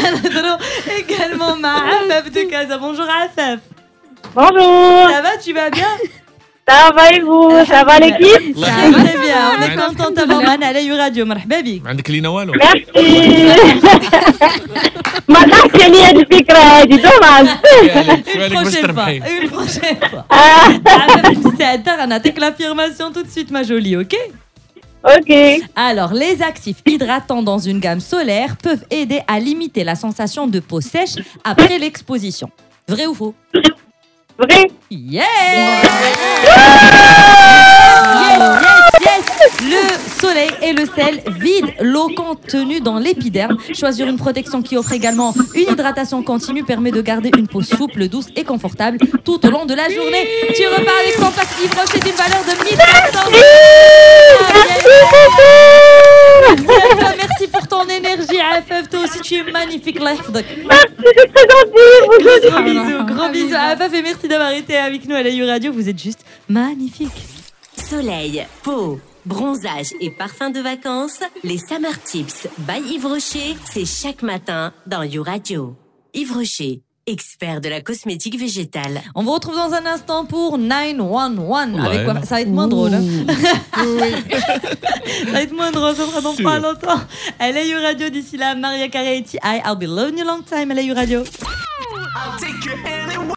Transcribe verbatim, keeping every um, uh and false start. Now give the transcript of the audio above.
également ma Afaf de Casa. Bonjour Afaf. Bonjour. Ça va, tu vas bien? Ça va et vous? Ça va l'équipe? Ça va très bien. On est content d'avoir Mana à la radio. مرحبا بك. عندك لينا والو. Merci. ما ضحكت لي هذه الفكرة هذه دوماج. Une prochaine fois. Une prochaine fois. Afaf مستعدة غنعطيك l'affirmation tout de suite ma jolie, OK? Ok. Alors, les actifs hydratants dans une gamme solaire peuvent aider à limiter la sensation de peau sèche après l'exposition. Vrai ou faux? Vrai. Yeah! Yes, yes, yes! Le soleil et le sel vident l'eau contenue dans l'épiderme. Choisir une protection qui offre également une hydratation continue permet de garder une peau souple, douce et confortable tout au long de la journée. Tu repars avec ton pack Yves Rocher d'une valeur de mille quatre cents. Merci à toi, merci pour ton énergie, Afaf. Toi aussi, tu es magnifique. Merci, c'est très gentil. Gros bisous, gros bisous, Afaf, et merci d'avoir été avec nous à la U Radio. Vous êtes juste magnifique. Soleil, peau, bronzage et parfum de vacances, les Summer Tips by Yves Rocher, c'est chaque matin dans You Radio. Yves Rocher, expert de la cosmétique végétale. On vous retrouve dans un instant pour neuf un un. Avec quoi? Ça va être moins drôle. Hein. Ça va être moins drôle, ça sera dans pas longtemps. Elle est You Radio d'ici là. Maria Carey et T I. I'll be loving you long time. Elle est You Radio. I'll take your hand.